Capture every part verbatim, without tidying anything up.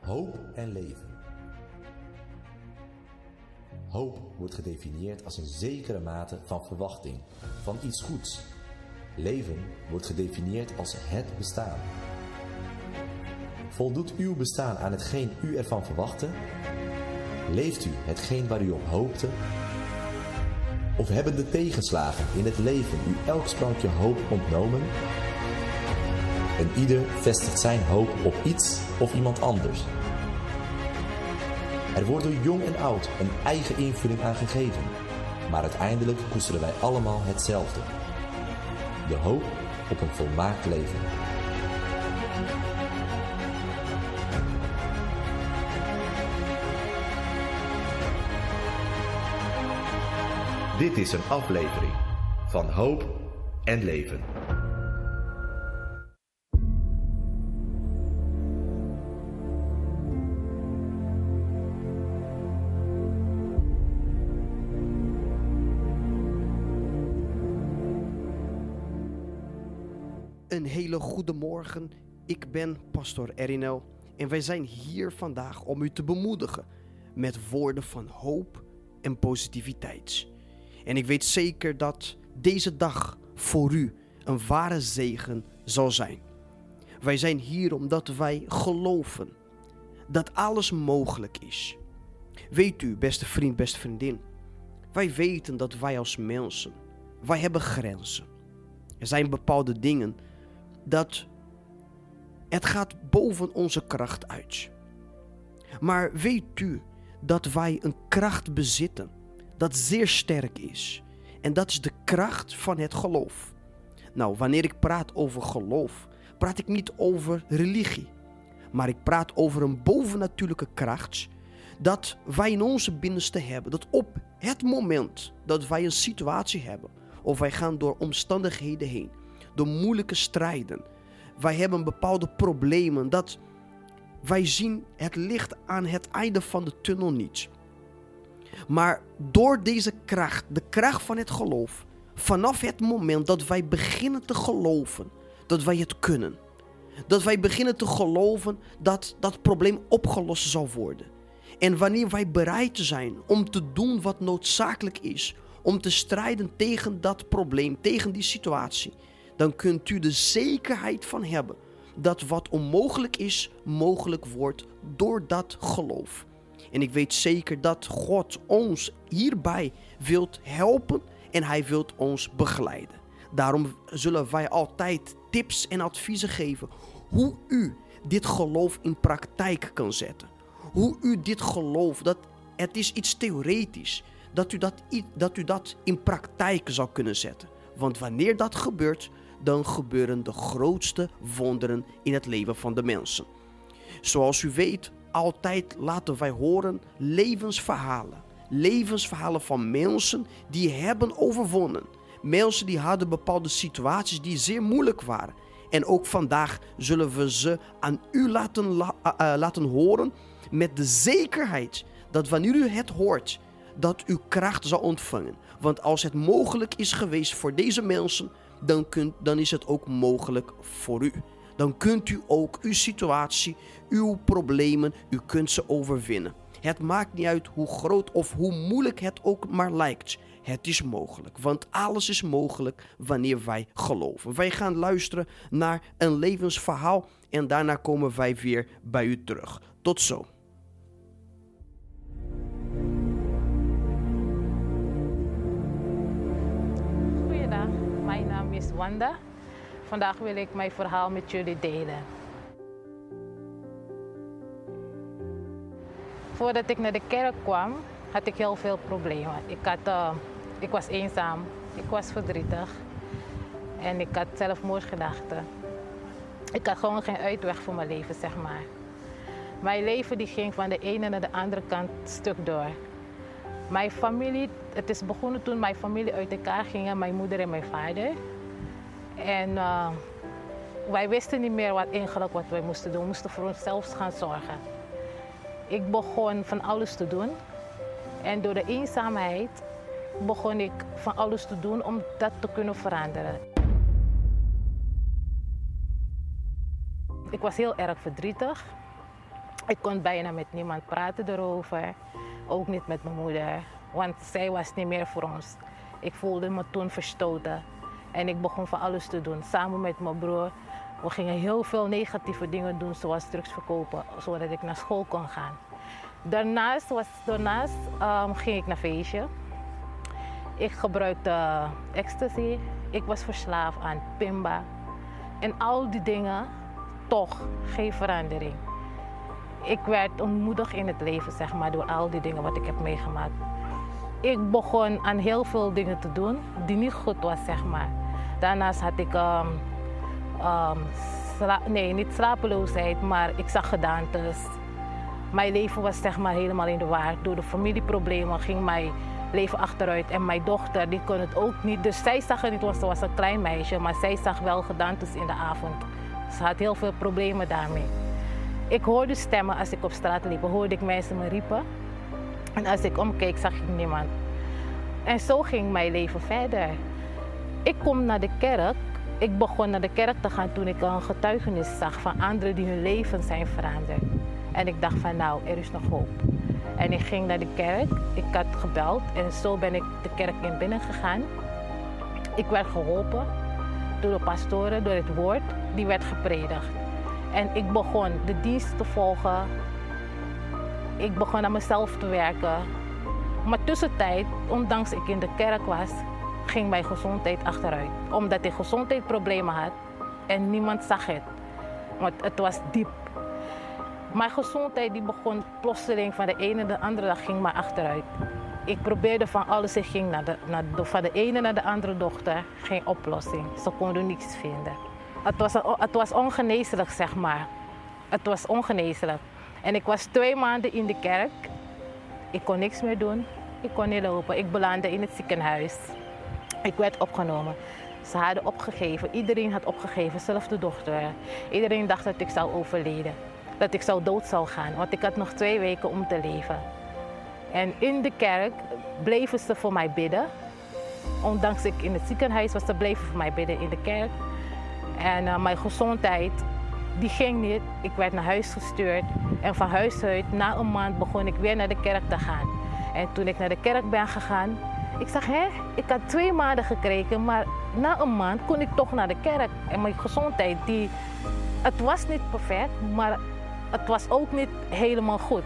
Hoop en leven. Hoop wordt gedefinieerd als een zekere mate van verwachting, van iets goeds. Leven wordt gedefinieerd als het bestaan. Voldoet uw bestaan aan hetgeen u ervan verwachtte? Leeft u hetgeen waar u op hoopte? Of hebben de tegenslagen in het leven u elk sprankje hoop ontnomen? En ieder vestigt zijn hoop op iets of iemand anders. Er wordt door jong en oud een eigen invulling aan gegeven, maar uiteindelijk koesteren wij allemaal hetzelfde: de hoop op een volmaakt leven. Dit is een aflevering van Hoop en Leven. Een hele goede morgen, ik ben Pastor Erinel en wij zijn hier vandaag om u te bemoedigen met woorden van hoop en positiviteit. En ik weet zeker dat deze dag voor u een ware zegen zal zijn. Wij zijn hier omdat wij geloven dat alles mogelijk is. Weet u, beste vriend, beste vriendin, wij weten dat wij als mensen, wij hebben grenzen. Er zijn bepaalde dingen dat het gaat boven onze kracht uit. Maar weet u dat wij een kracht bezitten dat zeer sterk is. En dat is de kracht van het geloof. Nou, wanneer ik praat over geloof, praat ik niet over religie. Maar ik praat over een bovennatuurlijke kracht dat wij in onze binnenste hebben. Dat op het moment dat wij een situatie hebben, of wij gaan door omstandigheden heen, door moeilijke strijden, wij hebben bepaalde problemen, dat wij zien het licht aan het einde van de tunnel niet. Maar door deze kracht, de kracht van het geloof, vanaf het moment dat wij beginnen te geloven dat wij het kunnen, dat wij beginnen te geloven dat dat probleem opgelost zal worden. En wanneer wij bereid zijn om te doen wat noodzakelijk is, om te strijden tegen dat probleem, tegen die situatie, dan kunt u de zekerheid van hebben dat wat onmogelijk is, mogelijk wordt door dat geloof. En ik weet zeker dat God ons hierbij wilt helpen en Hij wilt ons begeleiden. Daarom zullen wij altijd tips en adviezen geven hoe u dit geloof in praktijk kan zetten. Hoe u dit geloof, dat het is iets theoretisch, dat u dat, dat u dat in praktijk zou kunnen zetten. Want wanneer dat gebeurt, dan gebeuren de grootste wonderen in het leven van de mensen. Zoals u weet, altijd laten wij horen levensverhalen. Levensverhalen van mensen die hebben overwonnen. Mensen die hadden bepaalde situaties die zeer moeilijk waren. En ook vandaag zullen we ze aan u laten, la, uh, laten horen met de zekerheid dat wanneer u het hoort, dat u kracht zal ontvangen. Want als het mogelijk is geweest voor deze mensen, dan, kunt, dan is het ook mogelijk voor u. Dan kunt u ook uw situatie, uw problemen, u kunt ze overwinnen. Het maakt niet uit hoe groot of hoe moeilijk het ook maar lijkt. Het is mogelijk, want alles is mogelijk wanneer wij geloven. Wij gaan luisteren naar een levensverhaal en daarna komen wij weer bij u terug. Tot zo. Goeiedag, mijn naam is Wanda. Vandaag wil ik mijn verhaal met jullie delen. Voordat ik naar de kerk kwam, had ik heel veel problemen. Ik, had, uh, ik was eenzaam, ik was verdrietig en ik had zelfmoordgedachten. Ik had gewoon geen uitweg voor mijn leven, zeg maar. Mijn leven die ging van de ene naar de andere kant stuk door. Mijn familie, het is begonnen toen mijn familie uit elkaar gingen, mijn moeder en mijn vader. En uh, wij wisten niet meer wat eigenlijk wat wij moesten doen. We moesten voor onszelf gaan zorgen. Ik begon van alles te doen. En door de eenzaamheid begon ik van alles te doen om dat te kunnen veranderen. Ik was heel erg verdrietig. Ik kon bijna met niemand praten erover, ook niet met mijn moeder, want zij was niet meer voor ons. Ik voelde me toen verstoten en ik begon van alles te doen, samen met mijn broer. We gingen heel veel negatieve dingen doen, zoals drugs verkopen, zodat ik naar school kon gaan. Daarnaast, was, daarnaast um, ging ik naar feestje. Ik gebruikte ecstasy, ik was verslaafd aan Pimba. En al die dingen, toch geen verandering. Ik werd ontmoedigd in het leven, zeg maar, door al die dingen wat ik heb meegemaakt. Ik begon aan heel veel dingen te doen die niet goed was, zeg maar. Daarnaast had ik, um, um, sla- nee, niet slapeloosheid, maar ik zag gedaantes. Mijn leven was, zeg maar, helemaal in de war. Door de familieproblemen ging mijn leven achteruit. En mijn dochter, die kon het ook niet. Dus zij zag het niet, want ze was een klein meisje, maar zij zag wel gedaantes in de avond. Ze had heel veel problemen daarmee. Ik hoorde stemmen als ik op straat liep, hoorde ik mensen me riepen. En als ik omkeek, zag ik niemand. En zo ging mijn leven verder. Ik kom naar de kerk. Ik begon naar de kerk te gaan toen ik een getuigenis zag van anderen die hun leven zijn veranderd. En ik dacht van nou, er is nog hoop. En ik ging naar de kerk, ik had gebeld en zo ben ik de kerk in binnen gegaan. Ik werd geholpen door de pastoren, door het woord, die werd gepredikt. En ik begon de dienst te volgen. Ik begon aan mezelf te werken. Maar tussentijd, ondanks ik in de kerk was, ging mijn gezondheid achteruit. Omdat ik gezondheidsproblemen had en niemand zag het. Want het was diep. Mijn gezondheid die begon plotseling van de ene naar de andere dag ging maar achteruit. Ik probeerde van alles, ik ging naar de, naar de, van de ene naar de andere dochter, geen oplossing. Ze konden niets vinden. Het was, het was ongeneeslijk, zeg maar. Het was ongeneeslijk. En ik was twee maanden in de kerk. Ik kon niks meer doen. Ik kon niet lopen. Ik belandde in het ziekenhuis. Ik werd opgenomen. Ze hadden opgegeven. Iedereen had opgegeven, zelfs de dochter. Iedereen dacht dat ik zou overlijden. Dat ik zou dood zou gaan, want ik had nog twee weken om te leven. En in de kerk bleven ze voor mij bidden. Ondanks ik in het ziekenhuis was, ze bleven voor mij bidden in de kerk. En uh, mijn gezondheid, die ging niet. Ik werd naar huis gestuurd. En van huis uit, na een maand, begon ik weer naar de kerk te gaan. En toen ik naar de kerk ben gegaan, ik zag, hé, ik had twee maanden gekregen, maar na een maand kon ik toch naar de kerk. En mijn gezondheid, die, het was niet perfect, maar het was ook niet helemaal goed.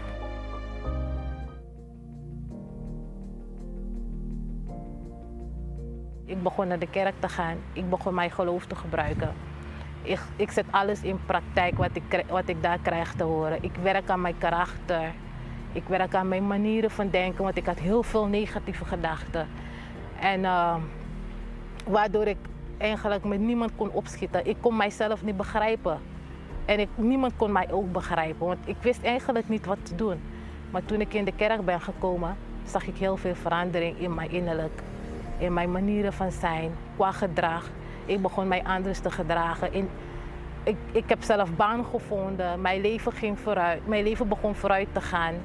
Ik begon naar de kerk te gaan. Ik begon mijn geloof te gebruiken. Ik, ik zet alles in praktijk wat ik, wat ik daar krijg te horen. Ik werk aan mijn karakter. Ik werk aan mijn manieren van denken, want ik had heel veel negatieve gedachten. En uh, waardoor ik eigenlijk met niemand kon opschieten. Ik kon mijzelf niet begrijpen. En ik, niemand kon mij ook begrijpen, want ik wist eigenlijk niet wat te doen. Maar toen ik in de kerk ben gekomen, zag ik heel veel verandering in mijn innerlijk. In mijn manieren van zijn, qua gedrag. Ik begon mij anders te gedragen. In, ik, ik heb zelf baan gevonden, mijn leven ging vooruit. Mijn leven begon vooruit te gaan.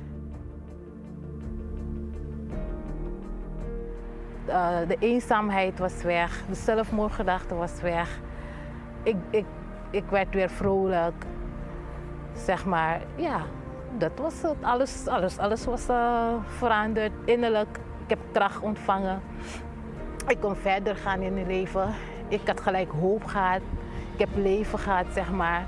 Uh, de eenzaamheid was weg, de zelfmoordgedachte was weg. Ik, ik, ik werd weer vrolijk, zeg maar. Ja, dat was het. Alles, alles, alles was uh, veranderd, innerlijk. Ik heb kracht ontvangen. Ik kon verder gaan in het leven. Ik had gelijk hoop gehad. Ik heb leven gehad, zeg maar.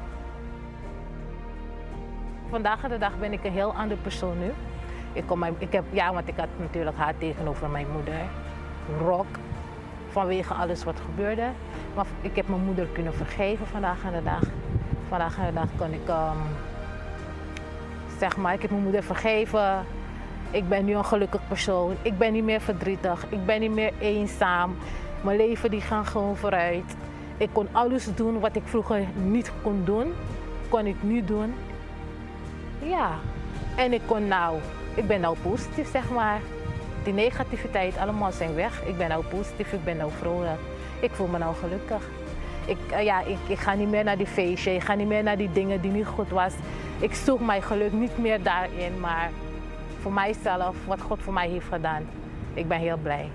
Vandaag de dag ben ik een heel andere persoon nu. Ik kon mijn, ik heb, ja, want ik had natuurlijk haat tegenover mijn moeder. Rock, vanwege alles wat gebeurde. Maar ik heb mijn moeder kunnen vergeven vandaag aan de dag. Vandaag aan de dag kon ik, um, zeg maar, ik heb mijn moeder vergeven. Ik ben nu een gelukkig persoon. Ik ben niet meer verdrietig. Ik ben niet meer eenzaam. Mijn leven die gaat gewoon vooruit. Ik kon alles doen wat ik vroeger niet kon doen, kon ik nu doen. Ja, en ik kon nou, ik ben nou positief, zeg maar. Die negativiteit, allemaal zijn weg. Ik ben nou positief, ik ben nou vrolijk. Ik voel me nou gelukkig. Ik, uh, ja, ik, ik ga niet meer naar die feestje, ik ga niet meer naar die dingen die niet goed was. Ik zoek mijn geluk niet meer daarin, maar voor mijzelf, wat God voor mij heeft gedaan, ik ben heel blij.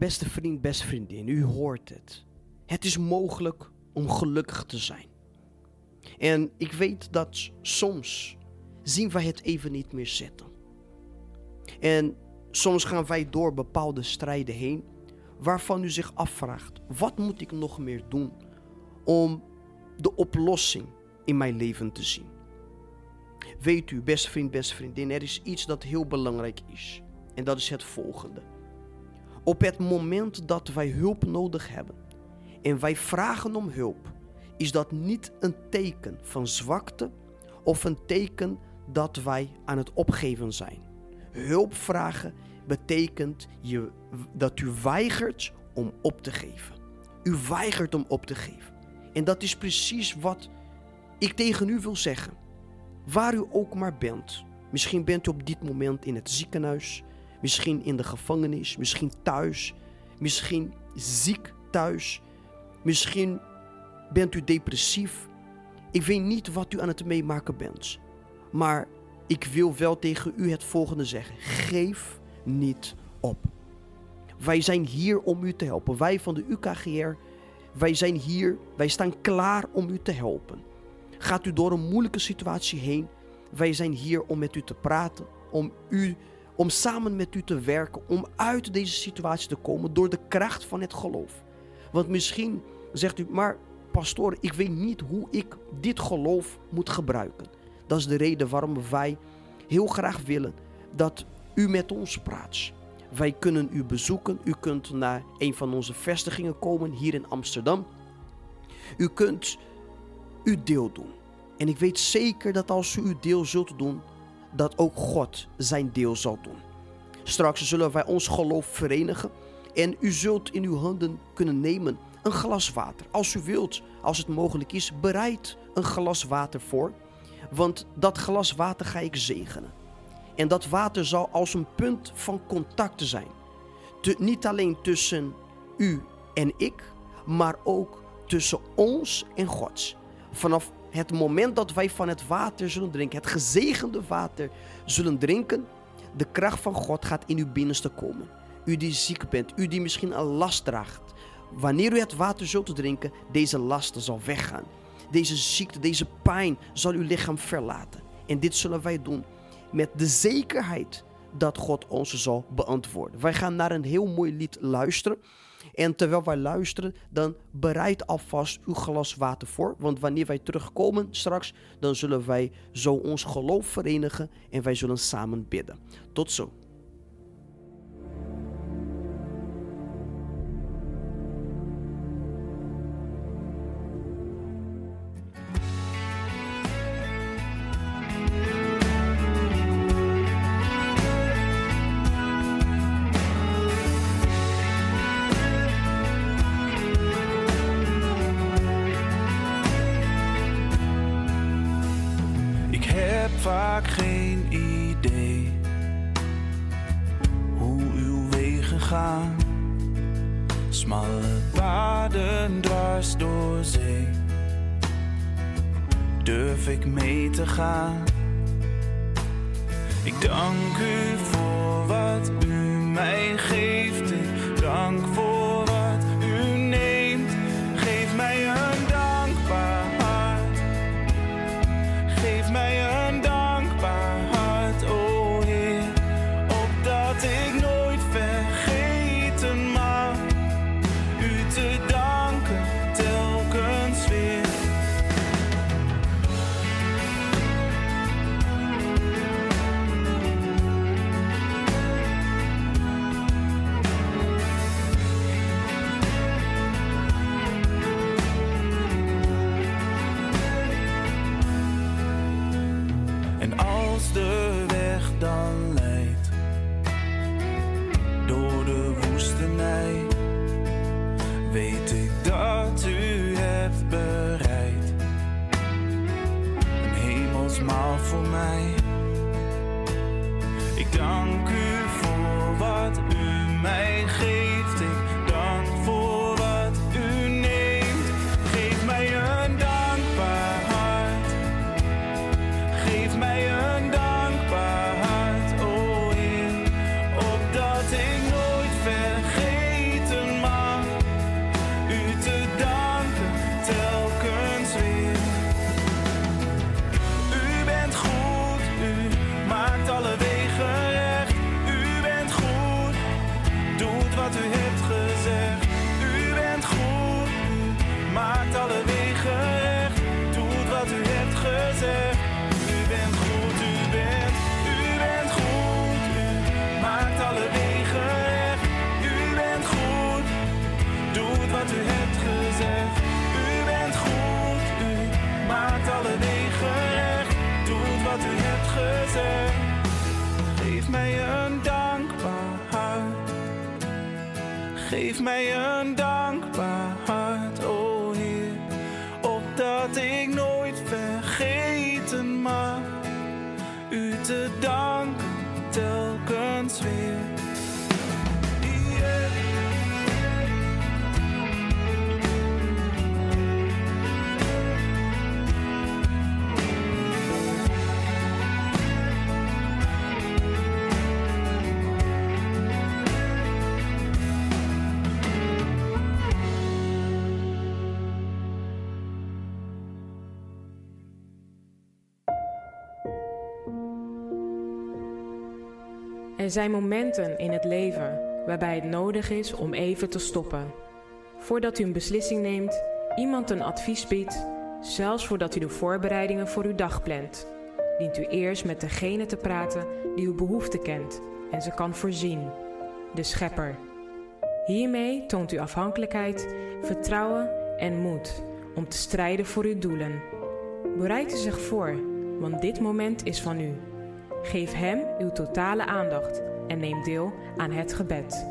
beste vriend, beste vriendin, u hoort het. Het is mogelijk om gelukkig te zijn. En ik weet dat soms zien wij het even niet meer zitten. En soms gaan wij door bepaalde strijden heen, waarvan u zich afvraagt, wat moet ik nog meer doen om de oplossing in mijn leven te zien? Weet u, beste vriend, beste vriendin, er is iets dat heel belangrijk is. En dat is het volgende. Op het moment dat wij hulp nodig hebben en wij vragen om hulp, is dat niet een teken van zwakte of een teken dat wij aan het opgeven zijn. Hulp vragen betekent je, dat u weigert om op te geven. U weigert om op te geven. En dat is precies wat ik tegen u wil zeggen. Waar u ook maar bent. Misschien bent u op dit moment in het ziekenhuis. Misschien in de gevangenis. Misschien thuis. Misschien ziek thuis. Misschien bent u depressief. Ik weet niet wat u aan het meemaken bent. Maar ik wil wel tegen u het volgende zeggen. Geef niet op. Wij zijn hier om u te helpen. Wij van de U K G R, wij zijn hier, wij staan klaar om u te helpen. Gaat u door een moeilijke situatie heen, wij zijn hier om met u te praten, om, u, om samen met u te werken, om uit deze situatie te komen door de kracht van het geloof. Want misschien zegt u, maar pastoor, ik weet niet hoe ik dit geloof moet gebruiken. Dat is de reden waarom wij heel graag willen dat u met ons praat. Wij kunnen u bezoeken. U kunt naar een van onze vestigingen komen hier in Amsterdam. U kunt uw deel doen. En ik weet zeker dat als u uw deel zult doen, dat ook God zijn deel zal doen. Straks zullen wij ons geloof verenigen en u zult in uw handen kunnen nemen een glas water. Als u wilt, als het mogelijk is, bereid een glas water voor. Want dat glas water ga ik zegenen. En dat water zal als een punt van contact zijn. Te, niet alleen tussen u en ik, maar ook tussen ons en God. Vanaf het moment dat wij van het water zullen drinken, het gezegende water zullen drinken, de kracht van God gaat in uw binnenste komen. U die ziek bent, u die misschien een last draagt. Wanneer u het water zult drinken, deze last zal weggaan. Deze ziekte, deze pijn zal uw lichaam verlaten. En dit zullen wij doen met de zekerheid dat God ons zal beantwoorden. Wij gaan naar een heel mooi lied luisteren. En terwijl wij luisteren, dan bereid alvast uw glas water voor. Want wanneer wij terugkomen straks, dan zullen wij zo ons geloof verenigen en wij zullen samen bidden. Tot zo. Vaak geen idee hoe uw wegen gaan. Smalle paden dwars door zee. Durf ik mee te gaan? Ik dank u voor wat u mij geeft. Ik dank voor wat u neemt. Geef mij een dankbaar hart. Geef mij een de weg dan leidt door de woestenij, weet ik dat u hebt bereid een hemelsmaal voor mij. Ik dank u voor wat u mij geeft. Ik dank voor wat u neemt. Geef mij een dankbaar hart. Geef mij een dankbaar hart, o Heer, opdat ik nooit vergeet Geef mij een dankbaar hart. Geef mij een dankbaar hart, o Heer. Opdat ik nooit vergeten mag u te danken telkens weer. Yeah. Er zijn momenten in het leven waarbij het nodig is om even te stoppen. Voordat u een beslissing neemt, iemand een advies biedt, zelfs voordat u de voorbereidingen voor uw dag plant, dient u eerst met degene te praten die uw behoefte kent en ze kan voorzien, de Schepper. Hiermee toont u afhankelijkheid, vertrouwen en moed om te strijden voor uw doelen. Bereid u zich voor, want dit moment is van u. Geef hem uw totale aandacht en neem deel aan het gebed.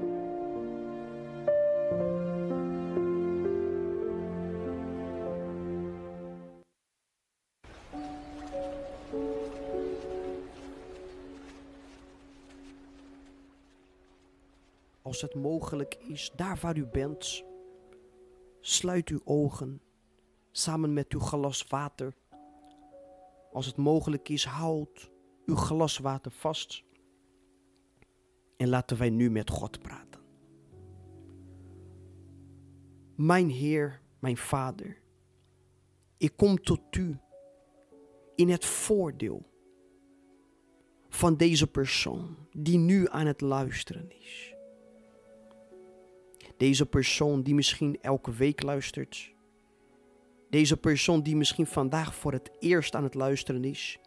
Als het mogelijk is, daar waar u bent, sluit uw ogen samen met uw glas water. Als het mogelijk is, houd uw glas water vast. En laten wij nu met God praten. Mijn Heer, mijn Vader, ik kom tot u in het voordeel van deze persoon die nu aan het luisteren is. Deze persoon die misschien elke week luistert. Deze persoon die misschien vandaag voor het eerst aan het luisteren is.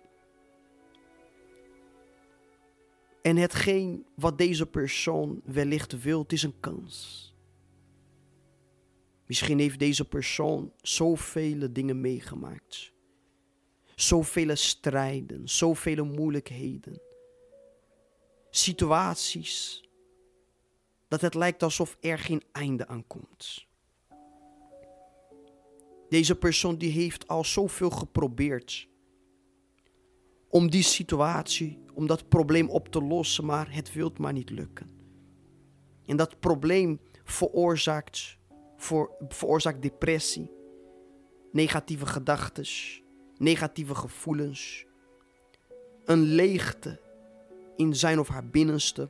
En hetgeen wat deze persoon wellicht wil, het is een kans. Misschien heeft deze persoon zoveel dingen meegemaakt. Zoveel strijden, zoveel moeilijkheden. Situaties dat het lijkt alsof er geen einde aan komt. Deze persoon die heeft al zoveel geprobeerd om die situatie, om dat probleem op te lossen, maar het wil maar niet lukken. En dat probleem veroorzaakt, voor, veroorzaakt depressie, negatieve gedachten, negatieve gevoelens, een leegte in zijn of haar binnenste.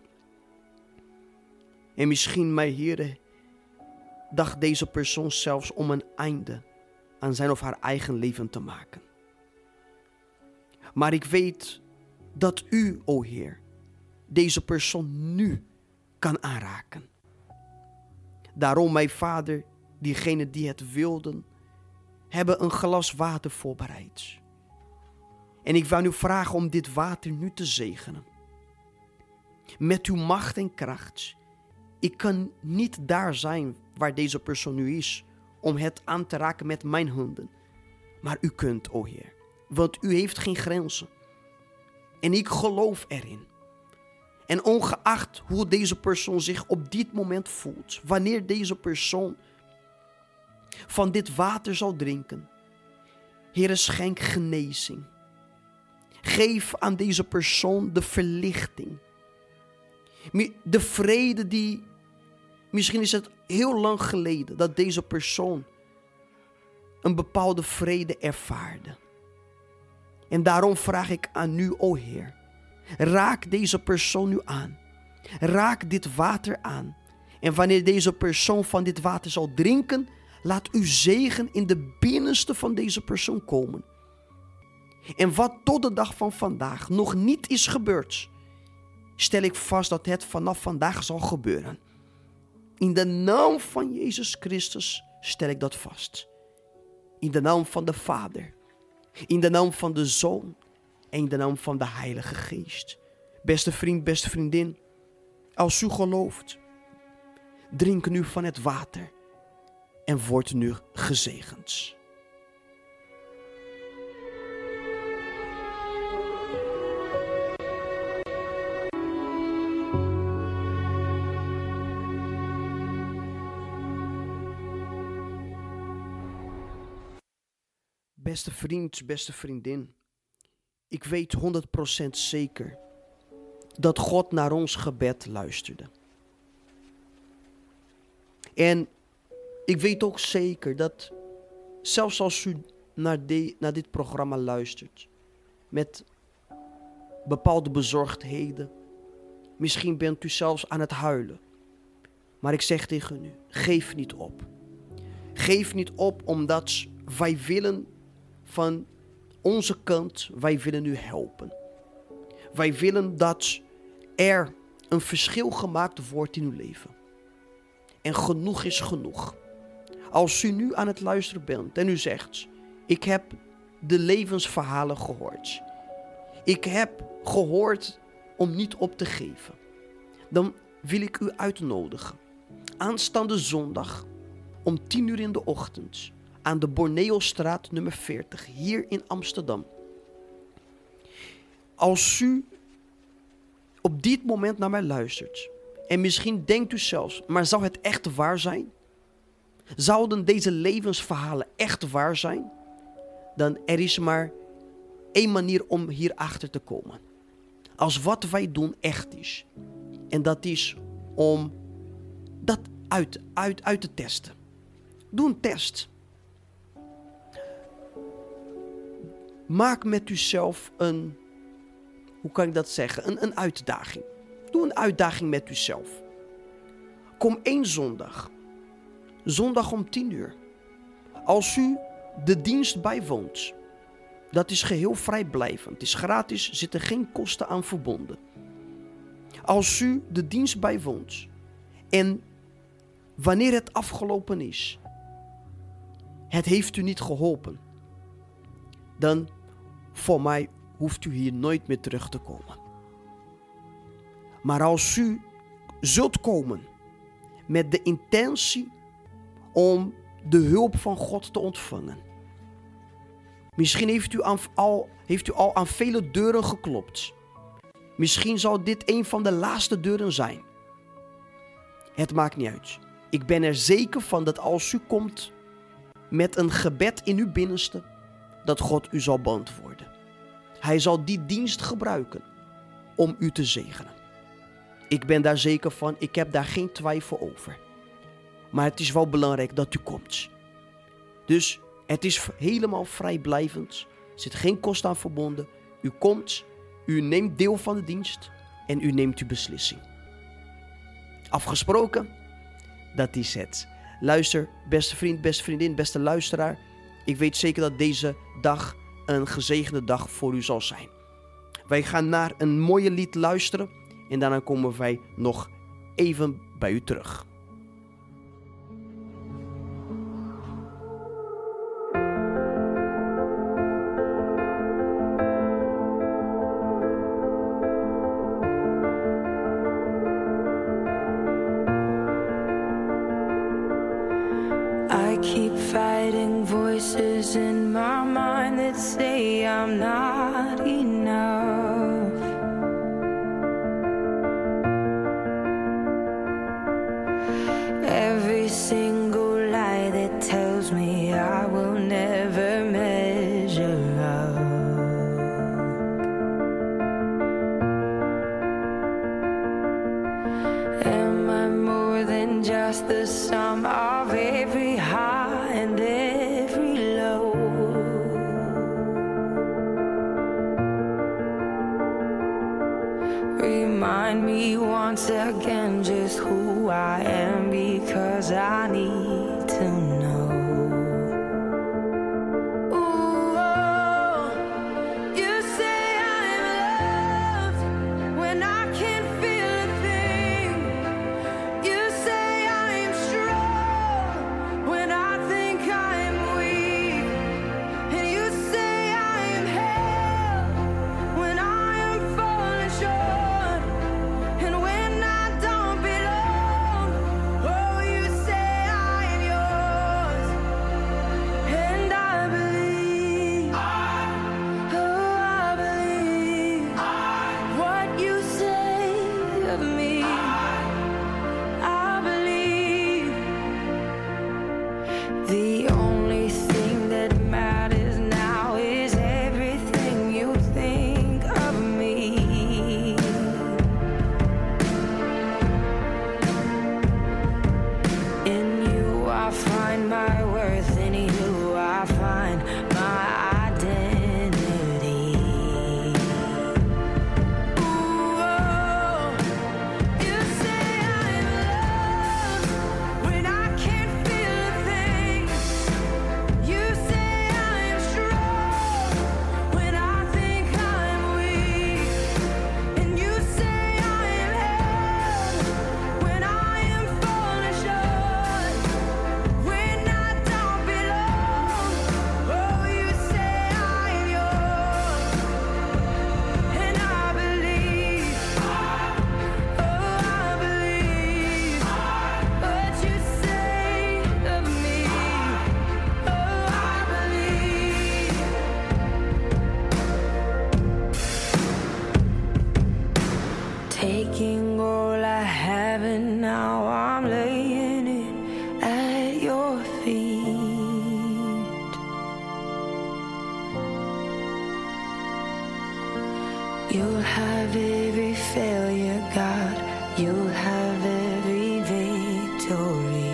En misschien, mijn Heere, dacht deze persoon zelfs om een einde aan zijn of haar eigen leven te maken. Maar ik weet dat u, o Heer, deze persoon nu kan aanraken. Daarom, mijn Vader, diegenen die het wilden, hebben een glas water voorbereid. En ik wil u vragen om dit water nu te zegenen. Met uw macht en kracht. Ik kan niet daar zijn waar deze persoon nu is, om het aan te raken met mijn handen. Maar u kunt, o Heer, want u heeft geen grenzen. En ik geloof erin. En ongeacht hoe deze persoon zich op dit moment voelt, wanneer deze persoon van dit water zal drinken, Heere, schenk genezing. Geef aan deze persoon de verlichting. De vrede die, misschien is het heel lang geleden dat deze persoon een bepaalde vrede ervaarde. En daarom vraag ik aan u, o Heer, raak deze persoon nu aan. Raak dit water aan. En wanneer deze persoon van dit water zal drinken, laat uw zegen in de binnenste van deze persoon komen. En wat tot de dag van vandaag nog niet is gebeurd, stel ik vast dat het vanaf vandaag zal gebeuren. In de naam van Jezus Christus stel ik dat vast. In de naam van de Vader. In de naam van de Zoon. En in de naam van de Heilige Geest. Beste vriend, beste vriendin. Als u gelooft, drink nu van het water. En word nu gezegend. Beste vriend, beste vriendin. Ik weet honderd procent zeker dat God naar ons gebed luisterde. En ik weet ook zeker dat zelfs als u naar, de, naar dit programma luistert, met bepaalde bezorgdheden, misschien bent u zelfs aan het huilen. Maar ik zeg tegen u, geef niet op. Geef niet op, omdat wij willen van onze kant, wij willen u helpen. Wij willen dat er een verschil gemaakt wordt in uw leven. En genoeg is genoeg. Als u nu aan het luisteren bent en u zegt, ik heb de levensverhalen gehoord. Ik heb gehoord om niet op te geven. Dan wil ik u uitnodigen. Aanstaande zondag om tien uur in de ochtend aan de Borneostraat nummer veertig hier in Amsterdam. Als u op dit moment naar mij luistert en misschien denkt u zelfs, maar zou het echt waar zijn? Zouden deze levensverhalen echt waar zijn? Dan er is maar één manier om hierachter te komen. Als wat wij doen echt is. En dat is om dat uit, uit, uit te testen. Doe een test. Maak met uzelf een, hoe kan ik dat zeggen, een, een uitdaging. Doe een uitdaging met uzelf. Kom één zondag. Zondag om tien uur. Als u de dienst bijwoont. Dat is geheel vrijblijvend. Het is gratis, er zitten geen kosten aan verbonden. Als u de dienst bijwoont. En wanneer het afgelopen is. Het heeft u niet geholpen. Dan voor mij hoeft u hier nooit meer terug te komen. Maar als u zult komen met de intentie om de hulp van God te ontvangen. Misschien heeft u, aan, al, heeft u al aan vele deuren geklopt. Misschien zal dit een van de laatste deuren zijn. Het maakt niet uit. Ik ben er zeker van dat als u komt met een gebed in uw binnenste, dat God u zal beantwoorden. Hij zal die dienst gebruiken om u te zegenen. Ik ben daar zeker van, ik heb daar geen twijfel over. Maar het is wel belangrijk dat u komt. Dus het is helemaal vrijblijvend. Er zit geen kost aan verbonden. U komt, u neemt deel van de dienst en u neemt uw beslissing. Afgesproken? Dat is het. Luister, beste vriend, beste vriendin, beste luisteraar. Ik weet zeker dat deze dag een gezegende dag voor u zal zijn. Wij gaan naar een mooie lied luisteren en daarna komen wij nog even bij u terug. I keep fighting voices in my mind that say I'm not enough. Every single lie that tells me I will never measure up. Am I more than just the sum of every high and every low? Remind me once again just who I am, because I need to know. Ooh, oh, you say I'm loved when I can't feel a thing. You say I'm strong when I think I'm weak. And you say I'm held when I am falling short. And when I don't belong, oh, you say I'm yours. taking all I have and now I'm laying it at your feet. You'll have every failure, God. You'll have every victory.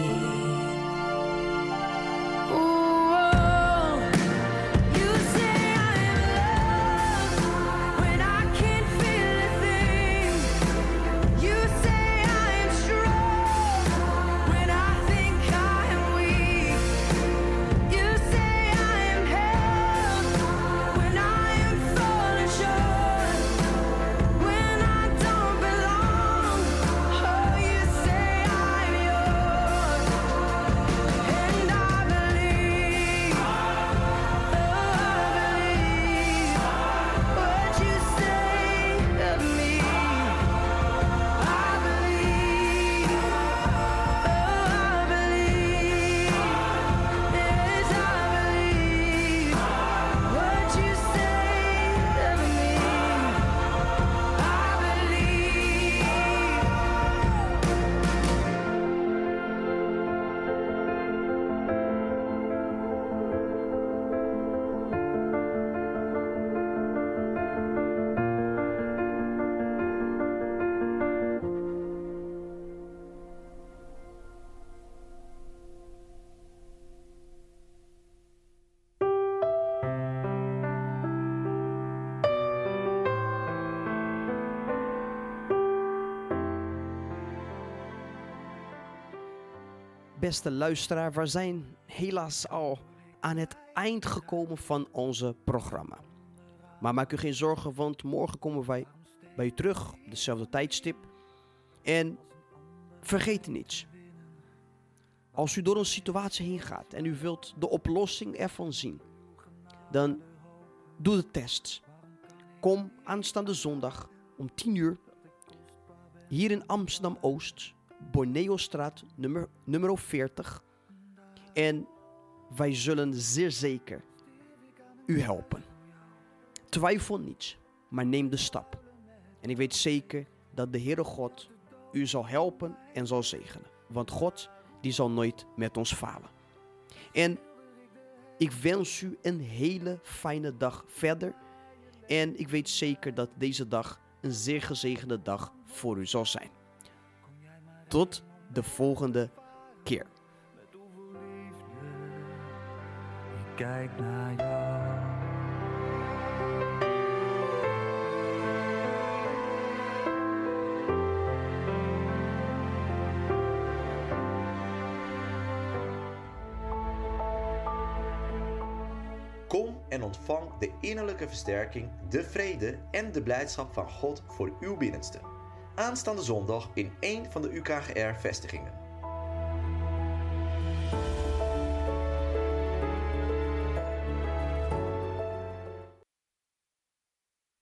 Beste luisteraar, we zijn helaas al aan het eind gekomen van onze programma. Maar maak u geen zorgen, want morgen komen wij bij u terug op dezelfde tijdstip. En vergeet niets. Als u door een situatie heen gaat en u wilt de oplossing ervan zien, dan doe de test. Kom aanstaande zondag om tien uur hier in Amsterdam-Oost, Borneostraat nummer, nummer veertig. En wij zullen zeer zeker u helpen. Twijfel niet, maar neem de stap. En ik weet zeker dat de Heere God u zal helpen en zal zegenen. Want God, die zal nooit met ons falen. En ik wens u een hele fijne dag verder. En ik weet zeker dat deze dag een zeer gezegende dag voor u zal zijn. Tot de volgende keer. Ik kijk naar jou. Kom en ontvang de innerlijke versterking, de vrede en de blijdschap van God voor uw binnenste. Aanstaande zondag in één van de U K G R-vestigingen.